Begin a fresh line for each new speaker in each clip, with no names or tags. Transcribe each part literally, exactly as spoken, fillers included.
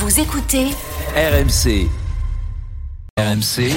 Vous écoutez
R M C. R M C,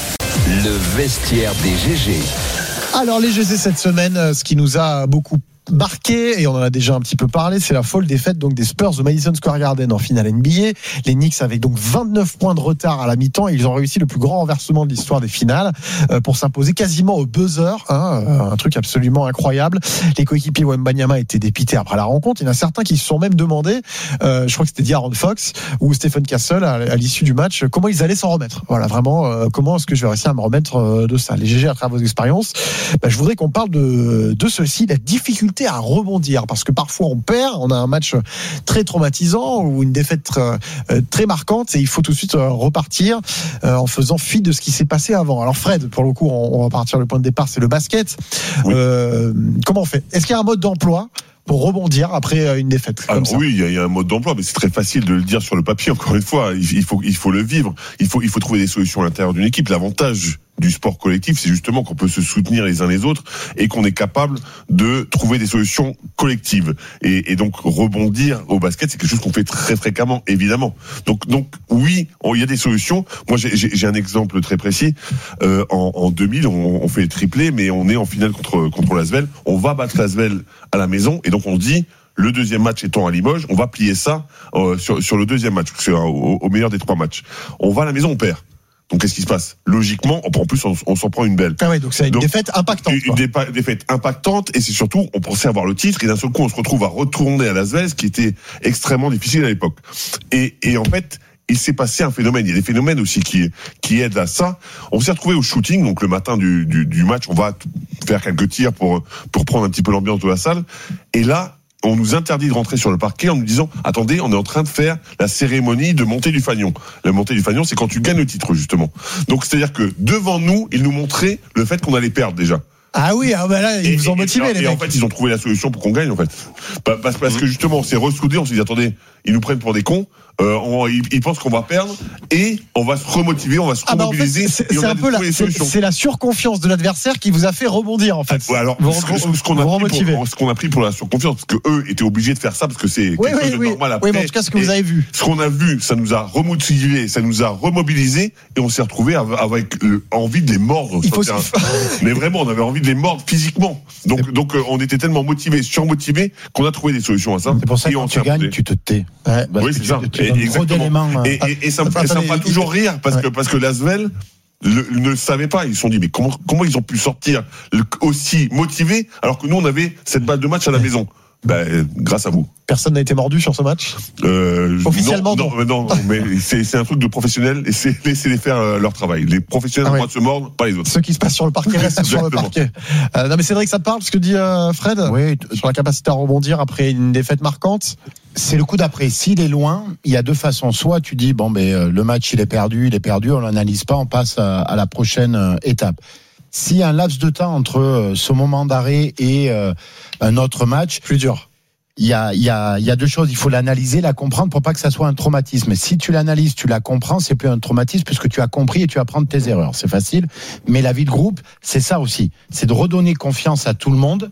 le vestiaire des G G.
Alors les G G cette semaine, ce qui nous a beaucoup marqué, et on en a déjà un petit peu parlé, c'est la folle défaite donc des Spurs au Madison Square Garden en finale N B A. Les Knicks avaient donc vingt-neuf points de retard à la mi-temps et ils ont réussi le plus grand renversement de l'histoire des finales euh, pour s'imposer quasiment au buzzer, hein, euh, un truc absolument incroyable. Les coéquipiers Wembanyama étaient dépités après la rencontre. Il y en a certains qui se sont même demandé, euh, je crois que c'était De'Aaron Fox ou Stephen Castle à, à l'issue du match, comment ils allaient s'en remettre. Voilà, vraiment, euh, comment est-ce que je vais réussir à me remettre euh, de ça. Les G G à travers vos expériences, bah, je voudrais qu'on parle de, de ceci, la difficulté à rebondir, parce que parfois on perd, on a un match très traumatisant ou une défaite très, très marquante et il faut tout de suite repartir en faisant fi de ce qui s'est passé avant. Alors Fred, pour le coup, on va partir, le point de départ c'est le basket. Oui. Euh, comment on fait ? Est-ce qu'il y a un mode d'emploi pour rebondir après une défaite comme
Alors
ça?
Oui, il y, y a un mode d'emploi, mais c'est très facile de le dire sur le papier. Encore une fois, il, il faut, il faut le vivre. Il faut, il faut trouver des solutions à l'intérieur d'une équipe. L'avantage du sport collectif, c'est justement qu'on peut se soutenir les uns les autres et qu'on est capable de trouver des solutions collectives. Et, et donc rebondir au basket, c'est quelque chose qu'on fait très fréquemment, évidemment. Donc, donc oui, il y a des solutions. Moi, j'ai, j'ai un exemple très précis. Euh, en, en deux mille, on, on fait le triplé, mais on est en finale contre contre l'Asvel. On va battre l'Asvel à la maison, et donc on se dit, le deuxième match étant à Limoges, on va plier ça euh, sur sur le deuxième match, c'est au, au meilleur des trois matchs. On va à la maison, on perd. Donc qu'est-ce qui se passe ? Logiquement, en plus on, on s'en prend une belle.
Ah oui, donc c'est une donc, défaite impactante.
Une, une dépa- défaite impactante, et c'est surtout, on pensait avoir le titre, et d'un seul coup on se retrouve à retourner à l'Asvel, ce qui était extrêmement difficile à l'époque. Et, et en fait, il s'est passé un phénomène. Il y a des phénomènes aussi qui qui aident à ça. On s'est retrouvé au shooting, donc le matin du, du, du match, on va faire quelques tirs pour pour prendre un petit peu l'ambiance de la salle. Et là, on nous interdit de rentrer sur le parquet en nous disant « Attendez, on est en train de faire la cérémonie de montée du fanion ». La montée du fanion, c'est quand tu gagnes le titre, justement. Donc, c'est-à-dire que devant nous, ils nous montraient le fait qu'on allait perdre déjà.
Ah oui, ah bah là, ils et, vous ont motivé, les
et
mecs.
En fait, ils ont trouvé la solution pour qu'on gagne, en fait. Parce, parce que justement, on s'est ressoudés, on s'est dit, attendez, ils nous prennent pour des cons, euh, on, ils, ils pensent qu'on va perdre, et on va se remotiver, on va se
ah
remobiliser,
bah en fait, c'est,
et on
c'est
a
un peu la,
c'est,
c'est la surconfiance de l'adversaire qui vous a fait rebondir, en fait.
Ouais, alors,
vous,
ce,
vous,
ce, qu'on a pris pour, ce qu'on a pris pour la surconfiance, parce que eux étaient obligés de faire ça, parce que c'est
oui,
quelque
oui,
chose de
oui.
normal après.
Oui, mais en tout cas, ce que vous avez vu.
Ce qu'on a vu, ça nous a remotivé, ça nous a remobilisé, et on s'est retrouvé avec euh, envie de les mordre.
Il faut se...
Mais vraiment, on avait envie de les mordre physiquement. Donc, donc, euh, on était tellement motivés, surmotivés, qu'on a trouvé des solutions à ça.
C'est pour ça que quand tu gagnes, tu te tais.
Ouais, oui, c'est ça.
Tu, tu trop d'éléments.
Et, et, et ça me fait, ça me fait toujours rire, parce ouais. que, parce que l'Asvel le, ne le savait pas. Ils se sont dit, mais comment, comment ils ont pu sortir aussi motivés, alors que nous, on avait cette balle de match à la maison? Ben, grâce à vous.
Personne n'a été mordu sur ce match
euh,
Officiellement,
non. Non, non, non mais c'est, c'est un truc de professionnel, et c'est laisser-les faire euh, leur travail. Les professionnels ah ont le droit de se mordre, pas les autres.
Ce qui se passe sur le parquet reste sur le parquet. Euh, non mais Cédric, ça te parle ce que dit euh, Fred?
Oui.
Sur la capacité à rebondir après une défaite marquante?
C'est le coup d'après. S'il est loin, il y a deux façons. Soit tu dis, bon, ben, euh, le match il est perdu, il est perdu, on l'analyse pas, on passe à, à la prochaine euh, étape. S'il y a un laps de temps entre euh, ce moment d'arrêt et euh, un autre match,
plus dur.
Il y a, il y a, il y a deux choses. Il faut l'analyser, la comprendre pour pas que ça soit un traumatisme. Si tu l'analyses, tu la comprends, c'est plus un traumatisme puisque tu as compris et tu apprends de tes erreurs. C'est facile. Mais la vie de groupe, c'est ça aussi. C'est de redonner confiance à tout le monde.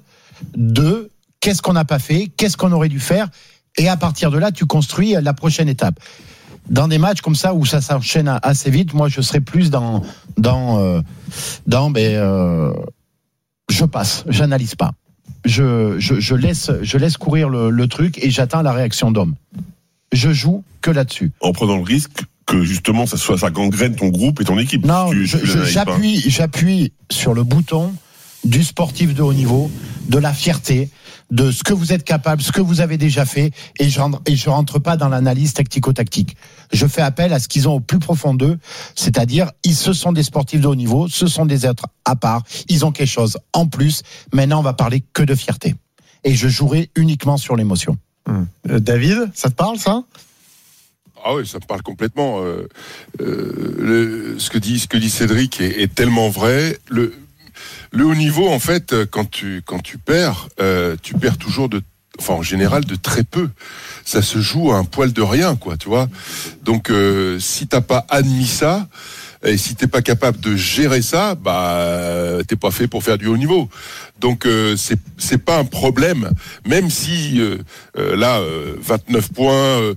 De qu'est-ce qu'on n'a pas fait, qu'est-ce qu'on aurait dû faire. Et à partir de là, tu construis la prochaine étape. Dans des matchs comme ça où ça s'enchaîne assez vite, moi, je serais plus dans, dans, euh, dans, ben, euh, je passe, j'analyse pas. Je, je, je laisse, je laisse courir le, le truc et j'attends la réaction d'homme. Je joue que là-dessus.
En prenant le risque que justement ça soit ça gangrène ton groupe et ton équipe.
Non,
tu,
je,
tu
je, j'appuie, j'appuie sur le bouton du sportif de haut niveau, de la fierté, de ce que vous êtes capable, ce que vous avez déjà fait, et je rentre, et je rentre pas dans l'analyse tactico-tactique. Je fais appel à ce qu'ils ont au plus profond d'eux, c'est-à-dire, ils, ce sont des sportifs de haut niveau, ce sont des êtres à part, ils ont quelque chose en plus. Maintenant, on va parler que de fierté. Et je jouerai uniquement sur l'émotion.
Hum. Euh, David, ça te parle, ça ?
Ah oui, ça me parle complètement. Euh, euh, le, ce que dit, ce que dit Cédric est, est tellement vrai. Le, Le haut niveau, en fait, quand tu quand tu perds, euh, tu perds toujours de, enfin en général de très peu. Ça se joue à un poil de rien, quoi, tu vois. Donc euh, si t'as pas admis ça, Et si t'es pas capable de gérer ça, bah t'es pas fait pour faire du haut niveau. Donc euh, c'est c'est pas un problème, même si euh, euh, là euh, vingt-neuf points, euh,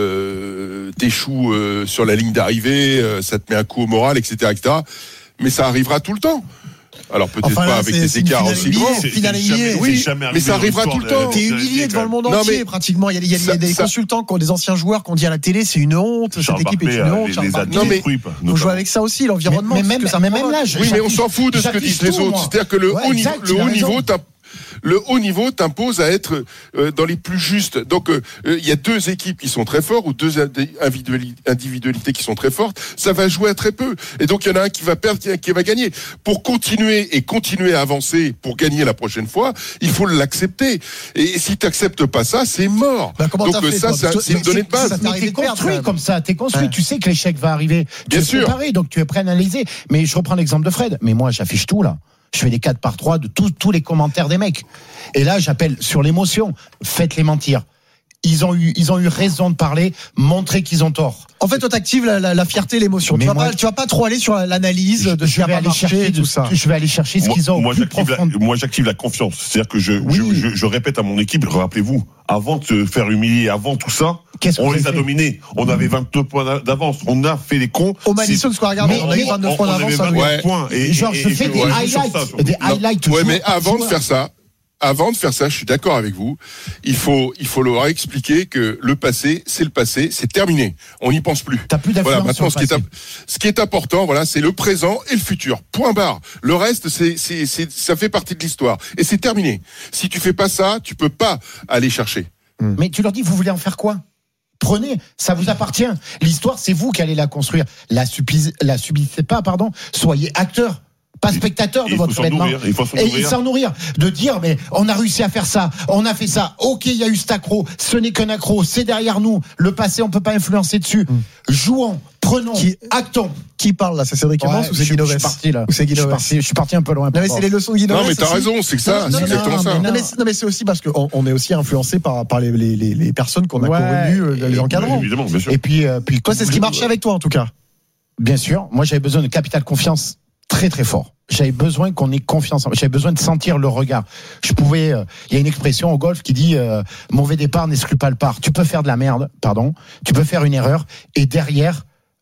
euh, t'échoues euh, sur la ligne d'arrivée, euh, ça te met un coup au moral, et cetera, et cetera. Mais ça arrivera tout le temps. Alors peut-être
enfin, là,
pas avec
c'est,
des
c'est
écarts aussi grands.
C'est finale humiliée.
Oui, mais ça arrivera tout le temps.
T'es humilié devant le monde
Non,
entier,
mais
pratiquement. Il y a, il y a,
ça,
il y a des
ça...
consultants, qui ont des anciens joueurs qui ont dit à la télé, c'est une honte,
Charles
cette équipe
Barclay,
est une honte.
les,
Charles
les
Barclay.
Non, mais
faut jouer avec ça aussi, l'environnement.
Mais, mais même,
que ça
mais même là,
oui, mais on s'en fout de ce que disent les autres. C'est-à-dire que le
ouais,
haut
exact,
niveau, le haut
raison.
niveau, t'as Le haut niveau t'impose à être euh, dans les plus justes. Donc, il euh, y a deux équipes qui sont très fortes ou deux individualités qui sont très fortes. Ça va jouer à très peu. Et donc, il y en a un qui va perdre, qui, qui va gagner. Pour continuer et continuer à avancer, pour gagner la prochaine fois, il faut l'accepter. Et si tu n'acceptes pas ça, c'est mort.
Bah, comment
donc,
t'as fait,
ça,
toi,
c'est, c'est une donnée de base.
Ça
Mais t'es construit comme ça, t'es construit, ouais. Tu sais que l'échec va arriver.
Bien
tu es
sûr.
préparé, donc tu es prêt à analyser. Mais je reprends l'exemple de Fred. Mais moi, j'affiche tout, là. Je fais des quatre par trois de tous, tous les commentaires des mecs. Et là, j'appelle sur l'émotion. Faites-les mentir. Ils ont eu, ils ont eu raison de parler. Montrez qu'ils ont tort.
En fait, toi, t'actives la, la, la fierté, l'émotion. Tu vas, moi, pas, tu vas pas trop aller sur l'analyse de ce qui va
aller chercher
tout ça.
Je vais aller chercher ce
moi,
qu'ils ont.
Moi,
plus
j'active la, moi, j'active la confiance. C'est-à-dire que je, oui. je, je, je répète à mon équipe, rappelez-vous, avant de se faire humilier, avant tout ça,
Qu'est-ce
on les
a
fait dominés. On mmh. avait vingt-deux points d'avance. On a fait les cons.
Au Madison Square Garden, on a eu vingt-neuf points d'avance.
Ouais. Points. Et,
genre,
et,
je
et,
fais
et,
des
ouais,
highlights.
ça,
des highlights
ouais, mais avant de faire ça, Avant de faire ça, je suis d'accord avec vous. Il faut, il faut leur expliquer que le passé, c'est le passé, c'est terminé. On n'y pense plus.
T'as plus d'influence.
Voilà, maintenant,
sur
ce qui est, ce qui est important, voilà, c'est le présent et le futur. Point barre. Le reste, c'est, c'est, c'est, ça fait partie de l'histoire. Et c'est terminé. Si tu fais pas ça, tu peux pas aller chercher.
Mais tu leur dis, vous voulez en faire quoi? Prenez, ça vous appartient. L'histoire, c'est vous qui allez la construire. La subissez, la subissez pas, pardon. Soyez acteur. Pas spectateur de votre événement.
Il faut s'en
et
nourrir.
s'en nourrir. De dire, mais on a réussi à faire ça, on a fait ça, ok, il y a eu cet accro, ce n'est qu'un accro, c'est derrière nous, le passé, on peut pas influencer dessus. Mm. Jouons, prenons,
qui,
actons.
Qui parle là? C'est Cédric Amos
ouais,
ou c'est Guy Novès?
Je suis parti là.
Ou c'est Guy
je, suis parti, je suis parti un peu loin.
Non, mais c'est les leçons de Guy Novès.
Non, mais t'as
aussi.
raison, c'est que ça,
non,
c'est exactement
non,
ça.
Non, mais, non, mais c'est aussi parce qu'on on est aussi influencé par, par les, les, les, les personnes qu'on a ouais, connues, les encadrants.
Évidemment, bien sûr.
Et puis, euh, puis
toi, c'est ce qui marchait avec toi en tout cas.
Bien sûr. Moi, j'avais besoin de capital confiance très très fort. J'avais besoin qu'on ait confiance en moi. J'avais besoin de sentir le regard. Je pouvais. Il euh, y a une expression au golf qui dit euh, mauvais départ n'exclut pas le par. Tu peux faire de la merde, pardon. Tu peux faire une erreur et derrière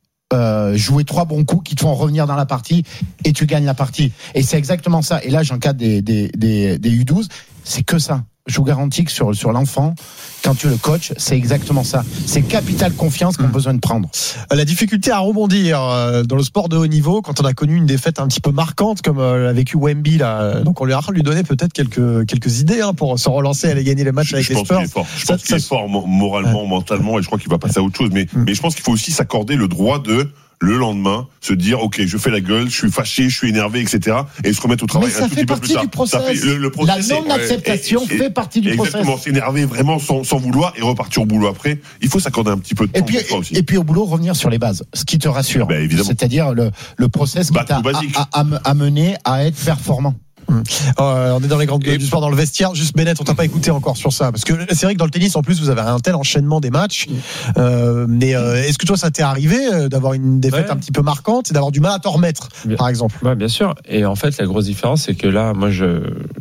euh, jouer trois bons coups qui te font revenir dans la partie et tu gagnes la partie. Et c'est exactement ça. Et là, j'encadre des des des, des U douze. C'est que ça. Je vous garantis que sur, sur l'enfant, quand tu le coaches, c'est exactement ça. C'est capital confiance qu'on a mmh. besoin de prendre.
La difficulté à rebondir dans le sport de haut niveau, quand on a connu une défaite un petit peu marquante, comme l'a vécu Wemby, là, donc on lui a lui donné peut-être quelques, quelques idées hein, pour se relancer, aller gagner les matchs
je,
avec
je
les Spurs.
Je pense qu'il est fort, je pense qu'il est fort moralement, ouais. mentalement, et je crois qu'il va passer à autre chose. Mais, mmh. mais je pense qu'il faut aussi s'accorder le droit de le lendemain, se dire ok, je fais la gueule, je suis fâché, je suis énervé, et cetera. Et se remettre au travail.
Mais ça
un tout
fait
petit
partie
peu plus
du process.
Ça fait, le, le process.
La non-acceptation ouais, fait partie du
exactement,
process.
Exactement, s'énerver vraiment sans, sans vouloir et repartir au boulot après. Il faut s'accorder un petit peu de temps
et puis,
pour ça aussi.
Et puis au boulot, revenir sur les bases, ce qui te rassure.
Ben, évidemment.
C'est-à-dire le, le process
bah,
qui t'a amené à être performant.
Mmh. Euh, on est dans les grandes gueules du sport, dans le vestiaire. Juste Bennett, on t'a pas écouté encore sur ça, parce que c'est vrai que dans le tennis, en plus, vous avez un tel enchaînement des matchs. Euh, mais euh, est-ce que toi, ça t'est arrivé d'avoir une défaite ouais. un petit peu marquante et d'avoir du mal à t'en remettre, bien, par exemple?
Ouais, bien sûr. Et en fait, la grosse différence, c'est que là, moi, je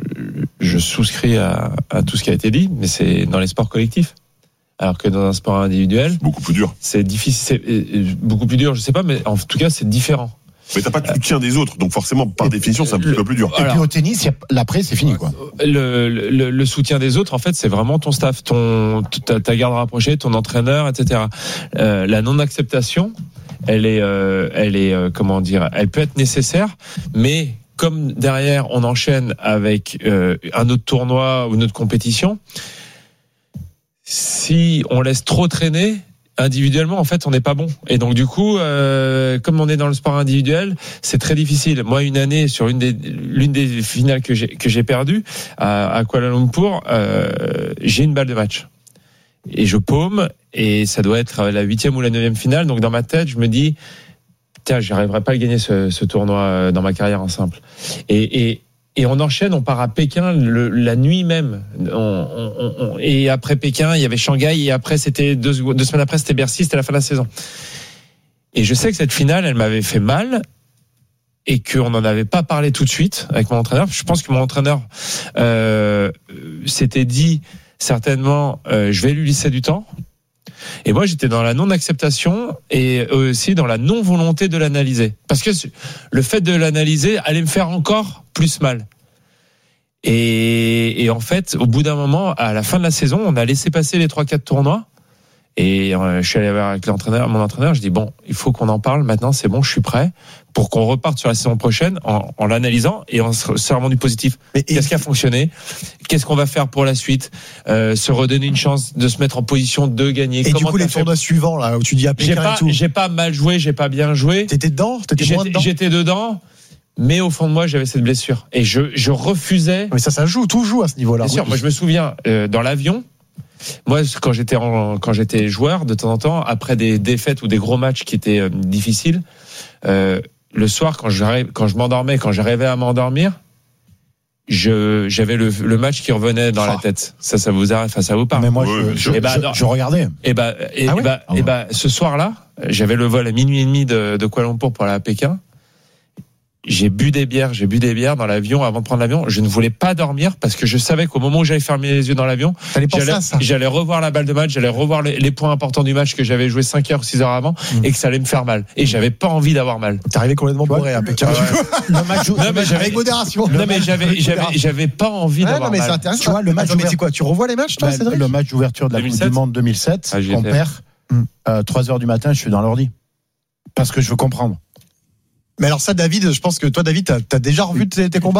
je souscris à, à tout ce qui a été dit, mais c'est dans les sports collectifs. Alors que dans un sport individuel,
c'est beaucoup plus dur.
C'est difficile, c'est beaucoup plus dur. Je sais pas, mais en tout cas, c'est différent.
Mais t'as pas de soutien des autres, donc forcément, par et définition, c'est un petit peu plus dur.
Et alors, puis au tennis, y a, l'après, c'est fini, quoi.
Le, le, le soutien des autres, en fait, c'est vraiment ton staff, ton, ta, ta garde rapprochée, ton entraîneur, et cetera. Euh, la non-acceptation, elle est, euh, elle est, euh, comment dire, elle peut être nécessaire, mais comme derrière, on enchaîne avec euh, un autre tournoi ou une autre compétition, si on laisse trop traîner, individuellement, en fait, on n'est pas bon. Et donc, du coup, euh, comme on est dans le sport individuel, c'est très difficile. Moi, une année, sur une des, l'une des finales que j'ai, que j'ai perdues à, à Kuala Lumpur, euh, j'ai une balle de match. Et je paume, et ça doit être la huitième ou la neuvième finale. Donc, dans ma tête, je me dis, tiens, j'arriverai pas à gagner ce, ce tournoi dans ma carrière en simple. Et, et, Et on enchaîne, on part à Pékin le, la nuit même. On, on, on, et après Pékin, il y avait Shanghai. Et après, c'était deux, deux semaines après, c'était Bercy. C'était la fin de la saison. Et je sais que cette finale, elle m'avait fait mal et qu'on n'en avait pas parlé tout de suite avec mon entraîneur. Je pense que mon entraîneur euh, s'était dit certainement, euh, je vais lui laisser du temps. Et moi, j'étais dans la non-acceptation et aussi dans la non-volonté de l'analyser. Parce que le fait de l'analyser allait me faire encore plus mal. Et, et en fait, au bout d'un moment, à la fin de la saison, on a laissé passer les trois quatre tournois. Et euh, je suis allé voir avec l'entraîneur, mon entraîneur, je dis bon, il faut qu'on en parle maintenant, c'est bon, je suis prêt pour qu'on reparte sur la saison prochaine en, en l'analysant et en servant du positif. Mais qu'est-ce qui a fonctionné ? Qu'est-ce qu'on va faire pour la suite ? euh, Se redonner une chance de se mettre en position de gagner.
Et
Comment
du coup, les tournois suivants là, où tu dis à Pékin
j'ai pas,
et tout,
j'ai pas mal joué, j'ai pas bien joué.
T'étais dedans ? T'étais
J'étais,
moins dedans ?
j'étais dedans. Mais au fond de moi, j'avais cette blessure et je, je refusais.
Mais ça, ça joue, tout joue à ce niveau-là.
Bien sûr, moi je me souviens euh, dans l'avion. Moi, quand j'étais en, quand j'étais joueur, de temps en temps, après des défaites ou des gros matchs qui étaient euh, difficiles, euh, le soir, quand je quand je m'endormais, quand j'arrivais à m'endormir, je j'avais le, le match qui revenait dans oh. la tête. Ça, ça vous arrive, enfin, ça vous parle.
Mais moi,
ouais,
je, je,
et bah,
je, je regardais.
Et bah, et,
ah oui
et bah, et bah, ce soir-là, j'avais le vol à minuit et demi de, de Kuala Lumpur pour aller à Pékin. J'ai bu des bières, j'ai bu des bières dans l'avion avant de prendre l'avion. Je ne voulais pas dormir parce que je savais qu'au moment où j'allais fermer les yeux dans l'avion, j'allais,
à ça.
j'allais revoir la balle de match, j'allais revoir les, les points importants du match que j'avais joué cinq heures, six heures avant mmh. et que ça allait me faire mal. Et j'avais pas envie d'avoir mal.
T'es arrivé complètement bourré à Pékin.
Le match,
non, mais j'avais, avec modération.
Non, mais j'avais, j'avais, j'avais pas envie
ouais,
d'avoir
non, mais
mal.
C'est intéressant.
Tu vois, le match.
Attends, mais c'est quoi? Tu revois les matchs, toi,
bah,
Cédric?
Le match d'ouverture de la Coupe du Monde deux mille sept, ah, on perd. Euh, trois heures du matin, je suis dans l'ordi. Parce que je veux comprendre.
Mais alors ça, David, je pense que toi, David, t'as, t'as déjà revu tes, tes combats ?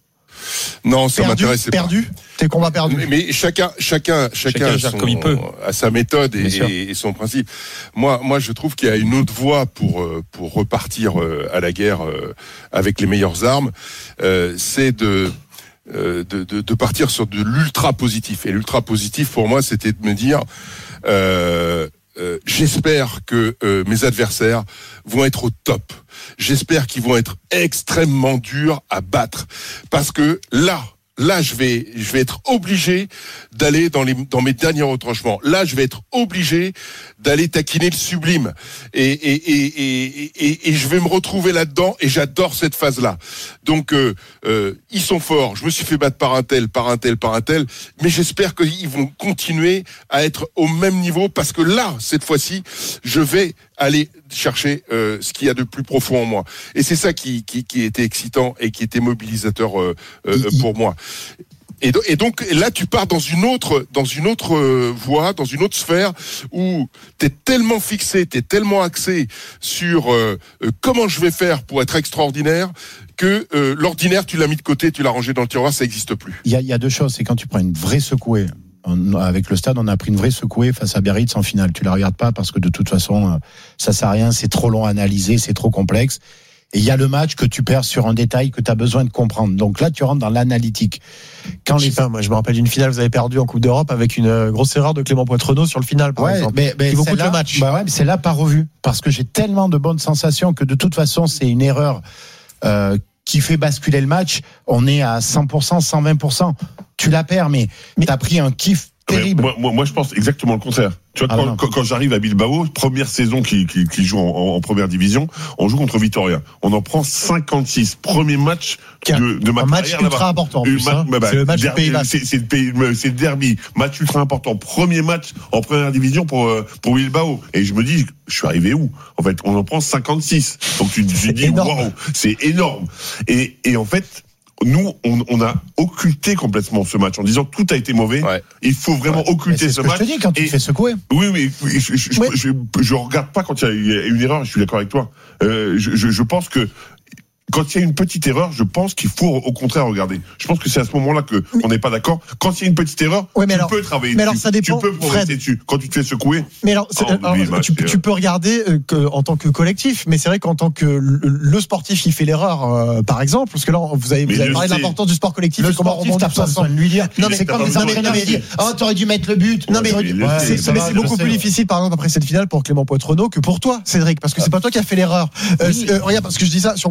Non, ça
perdu,
m'intéressait
perdu, pas. Perdu, tes combats perdus.
Mais, mais chacun, chacun, chacun, chacun son, comme il peut. A sa méthode et, et, et son principe. Moi, moi, je trouve qu'il y a une autre voie pour pour repartir à la guerre avec les meilleures armes. Euh, c'est de de, de de partir sur de l'ultra positif. Et l'ultra positif, pour moi, c'était de me dire. Euh, Euh, j'espère que euh, mes adversaires vont être au top. J'espère qu'ils vont être extrêmement durs à battre. Parce que là, là, je vais, je vais être obligé d'aller dans les, dans mes derniers retranchements. Là, je vais être obligé d'aller taquiner le sublime. Et, et, et, et, et, et je vais me retrouver là-dedans et j'adore cette phase-là. Donc, euh, euh, ils sont forts. Je me suis fait battre par un tel, par un tel, par un tel. Mais j'espère qu'ils vont continuer à être au même niveau parce que là, cette fois-ci, je vais aller chercher euh, ce qu'il y a de plus profond en moi. Et c'est ça qui, qui, qui était excitant et qui était mobilisateur euh, euh, pour moi. Et, do- et donc là, tu pars dans une autre, dans une autre euh, voie, dans une autre sphère où t'es tellement fixé, t'es tellement axé sur euh, euh, comment je vais faire pour être extraordinaire que euh, l'ordinaire, tu l'as mis de côté, tu l'as rangé dans le tiroir, ça n'existe plus.
Il y a, il y a deux choses, c'est quand tu prends une vraie secouée. On, avec le Stade, on a pris une vraie secouée face à Biarritz en finale. Tu la regardes pas parce que de toute façon, ça sert à rien, c'est trop long à analyser, c'est trop complexe. Et il y a le match que tu perds sur un détail que tu as besoin de comprendre. Donc là, tu rentres dans l'analytique.
Quand je les... sais pas, moi, je me rappelle d'une finale, vous avez perdu en Coupe d'Europe avec une grosse erreur de Clément Poitrenaud sur le final, par
ouais,
exemple.
Mais, mais
qui vous coûte
là,
le match.
Bah ouais, mais c'est là pas revu. Parce que j'ai tellement de bonnes sensations que de toute façon, c'est une erreur euh, qui fait basculer le match. On est à cent pour cent, cent vingt pour cent. Tu la perds, mais, mais t'as pris un kiff terrible.
Moi, moi, moi, je pense exactement le contraire. Tu vois,
ah
quand, quand, quand j'arrive à Bilbao, première saison qui, qui, qui joue en, en première division, on joue contre Vitoria. On en prend cinquante-six. Premier match de, de ma
un match
carrière,
ultra
là-bas.
important. En plus, hein.
bah, bah,
c'est le match
derby,
du Pays Basque.
C'est, c'est, le pays, c'est le derby. Match ultra important. Premier match en première division pour, pour Bilbao. Et je me dis, je suis arrivé où? En fait, on en prend cinquante-six. Donc tu te dis, waouh, c'est énorme. Et, et en fait, nous, on, on a occulté complètement ce match en disant tout a été mauvais. Ouais. Il faut vraiment ouais. occulter ce,
ce
match.
C'est ce que je te dis quand tu
et,
te fais secouer.
Oui, mais je, je,
oui.
je, je, je regarde pas quand il y a une erreur. Je suis d'accord avec toi. Euh, je, je, je pense que quand il y a une petite erreur, je pense qu'il faut au contraire regarder. Je pense que c'est à ce moment-là que mais, on n'est pas d'accord. Quand il y a une petite erreur,
ouais, mais
tu
alors,
peux travailler
mais
dessus.
Alors ça dépend,
tu peux progresser dessus. Quand tu te fais secouer.
Mais alors, c'est, oh, alors match, tu, tu peux regarder euh, que, en tant que collectif, mais c'est vrai qu'en tant que le, le sportif, il fait l'erreur, euh, par exemple, parce que là, vous avez, vous avez parlé de l'importance du sport collectif.
Le
et comment
sportif, t'as pas besoin de lui dire.
Non, mais
c'est comme les entraîneurs qui disent, oh, t'aurais dû mettre le but.
Non, mais c'est beaucoup plus difficile, par exemple, après cette finale pour Clément Poitrenaud que pour toi, Cédric, parce que c'est pas toi qui as fait l'erreur. Regarde, parce que je dis ça sur WhatsApp,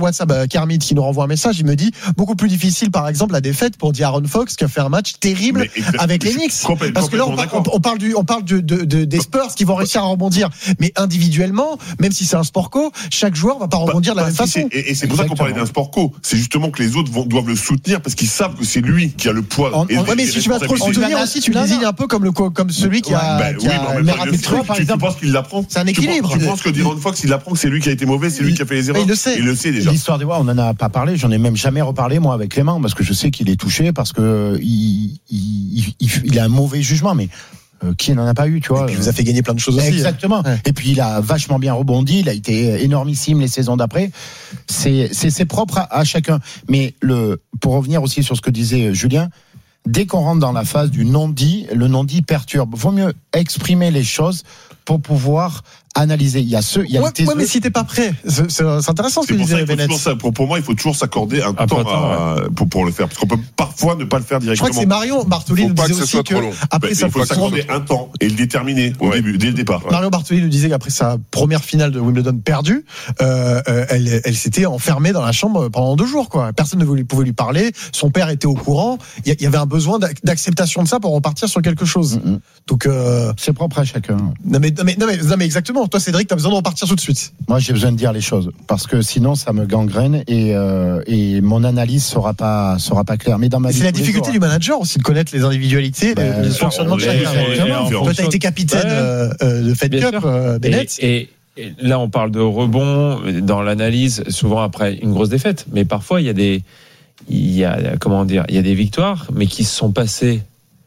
euh, Kermit qui nous renvoie un message. Il me dit beaucoup plus difficile, par exemple, la défaite pour D'Aaron Fox qui a fait un match terrible
Mais,
avec les Knicks. Parce que là, on, par, on, on parle du, on parle de, de, de, des Spurs qui vont réussir à rebondir. Mais individuellement, même si c'est un sport co, chaque joueur va pas rebondir
bah,
de la
bah,
même
si,
façon.
Et, et c'est pour ça qu'on parlait d'un sport co. C'est justement que les autres vont, doivent le soutenir parce qu'ils savent que c'est lui qui a le poids.
En,
et,
en,
et
mais si tu vas trop le soutenir aussi, tu le désignes un peu comme, le, comme celui qui a.
Bah,
qui
oui,
a
mais en même temps, le truc, tu, tu penses qu'il l'apprend.
C'est un équilibre.
Tu, tu penses que D'Aaron Fox, il apprend que c'est lui qui a été mauvais, c'est lui qui a fait les erreurs.
Il le sait.
Il le sait déjà.
L'histoire des voix, on en a pas parlé. J'en ai même jamais reparlé moi avec Clément parce que je sais qu'il est touché parce que il, il, il, il a un mauvais jugement, mais. Euh, qui n'en a pas eu, tu vois.
Et puis il vous a fait gagner plein de choses aussi.
Exactement.
Ouais.
Et puis il a vachement bien rebondi, il a été énormissime les saisons d'après. C'est, c'est, c'est propre à, à chacun. Mais le, pour revenir aussi sur ce que disait Julien, dès qu'on rentre dans la phase du non-dit, le non-dit perturbe. Vaut mieux exprimer les choses pour pouvoir analyser. Il y a ceux, il y a
ouais,
les
ouais, mais si t'es pas prêt, c'est, c'est intéressant ce que disait Bennett.
Pour, pour moi, il faut toujours s'accorder un, un temps, temps à, ouais. pour, pour le faire. Parce qu'on peut parfois ne pas le faire directement.
Je crois que c'est Marion Bartoli nous disait aussi que,
après bah, ça, il faut s'accorder un temps et le déterminer au ouais. début, dès le départ.
Mario Bartoli nous disait qu'après sa première finale de Wimbledon perdue, euh, elle, elle s'était enfermée dans la chambre pendant deux jours, quoi. Personne ne pouvait lui parler. Son père était au courant. Il y avait un besoin d'acceptation de ça pour repartir sur quelque chose. Mm-hmm. Donc, euh...
c'est propre à chacun.
Non mais, non mais, non mais, non mais exactement. Toi, Cédric, t'as besoin de repartir tout de suite.
Moi, j'ai besoin de dire les choses parce que sinon, ça me gangrène et, euh, et mon analyse sera pas sera pas claire. Mais dans ma vie,
c'est la difficulté jours, du manager aussi de connaître les individualités, bah, le fonctionnement de chacun. Toi, t'as été capitaine ouais. euh, de Fed Cup, euh, Bennett.
Et, et, et là, on parle de rebond dans l'analyse, souvent après une grosse défaite. Mais parfois, il y a des, il y a comment dire, il y a des victoires, mais qui se sont passées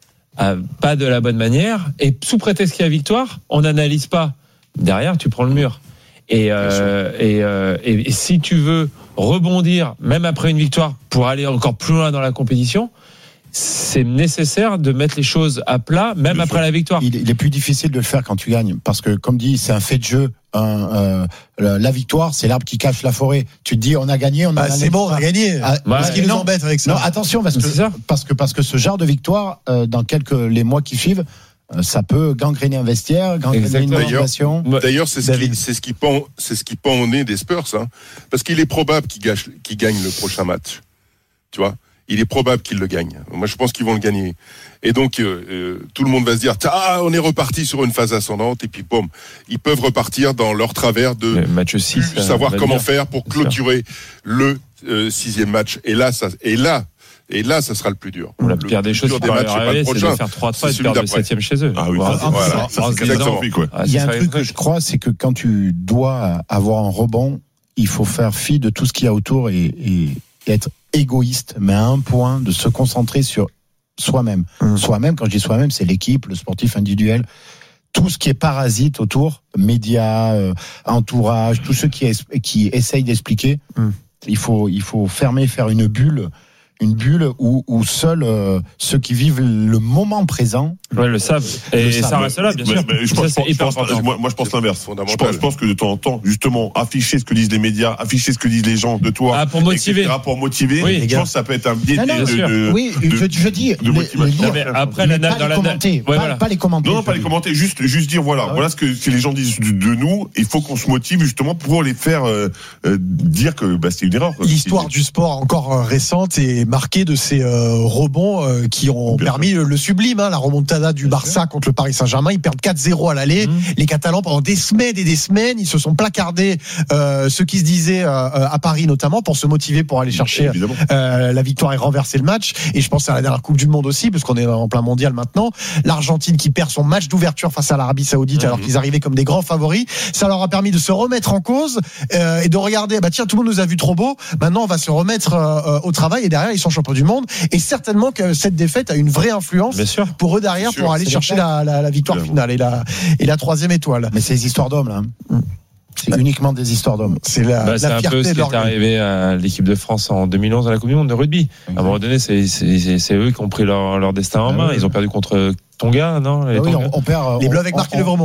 à, pas de la bonne manière. Et sous prétexte qu'il y a victoire, on n'analyse pas. Derrière, tu prends le mur. Et, euh, et, euh, et, et si tu veux rebondir, même après une victoire, pour aller encore plus loin dans la compétition, c'est nécessaire de mettre les choses à plat, même Bien après sûr. la victoire.
Il, il est plus difficile de le faire quand tu gagnes, parce que, comme dit, c'est un fait de jeu. Un, euh, la victoire, c'est l'arbre qui cache la forêt. Tu te dis, on a gagné, on a
bah,
gagné.
C'est bon, on a gagné. Ah,
bah,
ce qui nous embête avec ça.
Non, attention, parce que, parce que, parce que ce genre de victoire, euh, dans quelques les mois qui suivent, ça peut gangréner un vestiaire, gangréner une motivation.
D'ailleurs, d'ailleurs c'est, ce qui, c'est, ce qui pend, c'est ce qui pend au nez des Spurs, hein, parce qu'il est probable qu'ils, gâchent, qu'ils gagnent le prochain match. Tu vois, il est probable qu'ils le gagnent. Moi, je pense qu'ils vont le gagner. Et donc, euh, euh, tout le monde va se dire, ah, on est reparti sur une phase ascendante, et puis, boum, ils peuvent repartir dans leur travers de
match six,
savoir comment dire. faire pour clôturer le euh, sixième match. Et là, ça, et là. Et là, ça sera le plus dur.
La pire des choses, c'est, matchs, c'est, pas le c'est de faire trois trois et de perdre le septième chez eux.
Ah oui, voilà. Ça, voilà. Ça, c'est catastrophique, quoi.
Il y a un truc que je crois, c'est que quand tu dois avoir un rebond, il faut faire fi de tout ce qu'il y a autour et, et être égoïste, mais à un point de se concentrer sur soi-même. Mmh. Soi-même, quand je dis soi-même, c'est l'équipe, le sportif individuel. Tout ce qui est parasite autour, médias, euh, entourage, tous ceux qui, es, qui essayent d'expliquer, mmh. il faut, il faut fermer, faire une bulle. Une bulle où, où seuls euh, ceux qui vivent le moment présent
ouais, le savent. Et le ça savent. reste là, bien
mais,
sûr.
Mais je pense, ça, c'est hyper important. Moi, moi, je pense l'inverse. Je pense, je pense que de temps en temps, justement, afficher ce que disent les médias, afficher ce que disent les gens de toi,
ah, pour motiver,
et cetera, pour motiver.
Oui,
je pense que ça peut être un biais
non, non,
de, de,
oui,
de,
je, je dis
de motivation.
Les, les,
après,
les,
la,
pas,
dans
les
la,
commenter,
ouais,
pas,
voilà.
pas les commenter.
Non, non, pas les commenter. Juste, juste dire voilà, ah, voilà ce que si les gens disent de, de nous. Il faut qu'on se motive justement pour les faire euh, euh, dire que bah, c'est une erreur.
L'histoire du sport encore récente est marquée de ces Euh, rebonds euh, qui ont Bien permis le, le sublime, hein, la remontada du Barça sûr. contre le Paris Saint-Germain. Ils perdent quatre zéro à l'aller. Mmh. Les Catalans, pendant des semaines et des semaines, ils se sont placardés euh, ce qui se disait euh, à Paris notamment pour se motiver pour aller chercher euh, la victoire et renverser le match. Et je pense à la dernière Coupe du Monde aussi, parce qu'on est en plein mondial maintenant. L'Argentine qui perd son match d'ouverture face à l'Arabie Saoudite mmh. alors qu'ils arrivaient comme des grands favoris. Ça leur a permis de se remettre en cause euh, et de regarder, bah tiens, tout le monde nous a vu trop beau. Maintenant, on va se remettre euh, au travail et derrière, ils sont champions du monde. Et certainement que cette défaite a une vraie influence pour eux derrière pour aller chercher la, la, la victoire finale et la, et la troisième étoile.
Mais c'est des histoires d'hommes là. Mm. C'est bah, uniquement des histoires d'hommes.
C'est la, bah, c'est la fierté un peu ce qui est arrivé à l'équipe de France en deux mille onze à la Coupe du Monde de rugby. Okay. À un moment donné, c'est, c'est, c'est, c'est eux qui ont pris leur, leur destin en main. Ah oui. Ils ont perdu contre Tonga, non les,
ah oui, on, on perd,
les
on,
Bleus avec Marc Lévremont.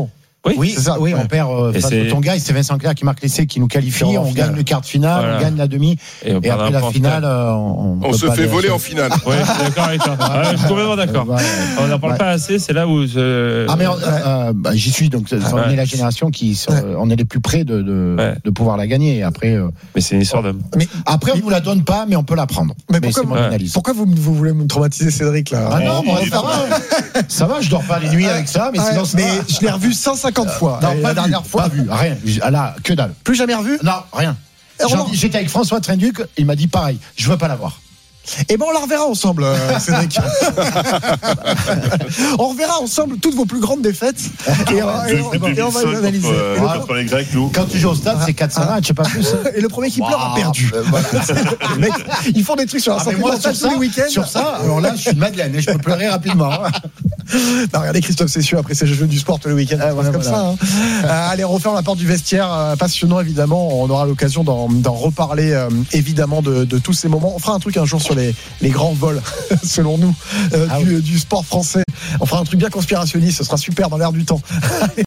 Oui,
Oui,
c'est ça.
oui,
Ouais.
on perd euh,
Et
face
c'est-
au Tonga, et c'est Vincent Clerc qui marque l'essai, qui nous qualifie,
Puis en
on
finale.
gagne le quart de finale,
Voilà.
on gagne la demi,
Et, on
et
perd
après
un
la
point en
finale, euh, on,
On
peut
se
pas
fait
aller
voler
à-
en finale.
Ouais, je suis d'accord avec toi. Ouais, je suis complètement d'accord.
Ouais.
On n'en parle
Ouais.
pas assez, c'est là où je...
Ah mais on- euh, bah, j'y suis, donc on
Ouais.
est la génération qui sont-
Ouais.
on est les plus près de de,
Ouais.
de pouvoir la gagner. Et après euh,
Mais c'est une histoire d'homme.
Mais,
après on nous la donne pas, mais on peut la prendre.
mais
Mais
pourquoi,
c'est mon
Ouais.
analyse.
pourquoi vous, vous voulez me traumatiser Cédric là
Ah non, moi
Il est
ça va, ça va, je dors pas les nuits avec ça, mais
Ouais,
sinon ça
mais
va.
je l'ai revu cent cinquante fois.
Non,
Et
pas
la
vu,
dernière fois,
pas vu, rien. Ah là, que dalle.
plus jamais revu.
Non, rien.
Et
J'en-
on-
J'étais avec François Trinduc, il m'a dit pareil, je veux pas la voir.
Et ben on la reverra ensemble, euh, Cédric. On reverra ensemble toutes vos plus grandes défaites. Et, on- et on-
Depuis
et on va les
deux mille cinq,
analyser.
contre, euh,
Et le-
contre les Grecs, nous.
Quand tu joues au stade, c'est quatre cents matchs, pas plus.
Et le premier qui pleure a perdu.
Euh, voilà.
Les mecs, ils font des trucs sur un
Ah, mais
centre
moi,
mental
sur
tous les
ça,
week-ends.
sur ça, alors là, je suis une madeleine et je peux pleurer rapidement.
Non, regardez Christophe Cessieux après ces jeux du sport tous les week-ends.
Ah,
Ça se passe
voilà,
comme
voilà.
ça. Hein. Euh, allez, on referme la porte du vestiaire. Euh, passionnant, évidemment. On aura l'occasion d'en, d'en reparler, euh, évidemment, de, de tous ces moments. On fera un truc un jour sur les, les grands vols, selon nous, euh,
Ah
du, du sport français. On fera un truc bien conspirationniste. Ce sera super dans l'air du temps.